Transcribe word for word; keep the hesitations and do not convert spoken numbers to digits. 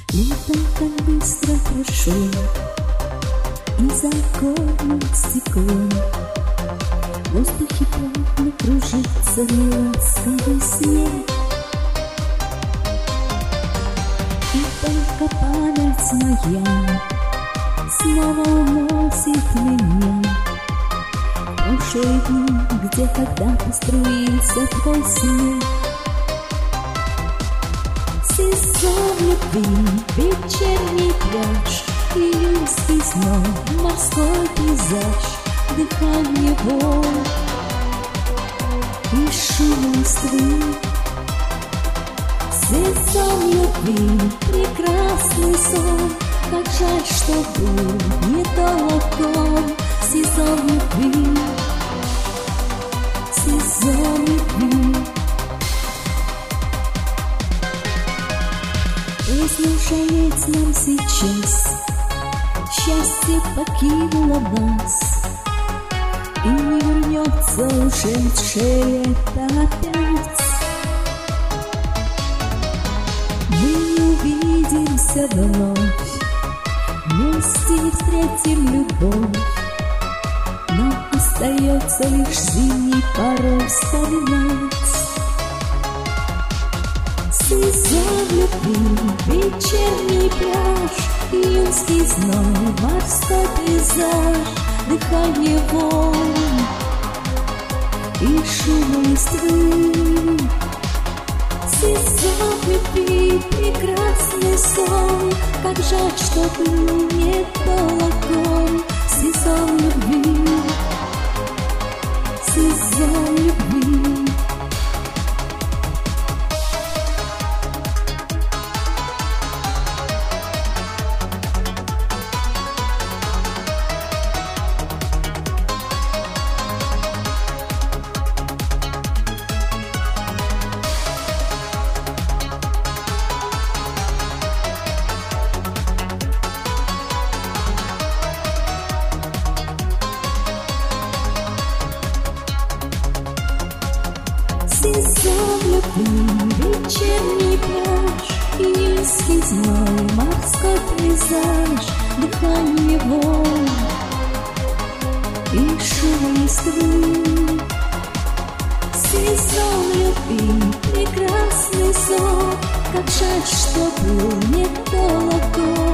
Лето так быстро прошло, и за оконным стеклом в воздухе плавно кружится ласковый снег. И только память моя снова уносит меня в прошлые дни, где когда-то струился твой смех. Сезон любви, вечерний пляж, июльский зной, морской пейзаж, дыхание волн и шум листвы. Сезон любви, прекрасный сон, как жаль, что был недолг он. Сезон любви, сезон любви. Поздно жалеть нам сейчас, счастье покинуло нас, и не вернется ушедшее лето опять. Мы не увидимся вновь, вместе не встретим любовь. Нам остается лишь зимний порой вспоминать. Сезон любви, вечерний пляж, июльский зной, морской пейзаж, дыхание волн и шум листвы. Сезон любви, прекрасный сон, как жаль, что был недолг он. Сезон любви, сезон любви. Сезон любви, вечерний пляж, июльский зной, морской пейзаж, дыхание волн и шум листвы. Сезон любви, прекрасный сон, как жаль, что был недолг он.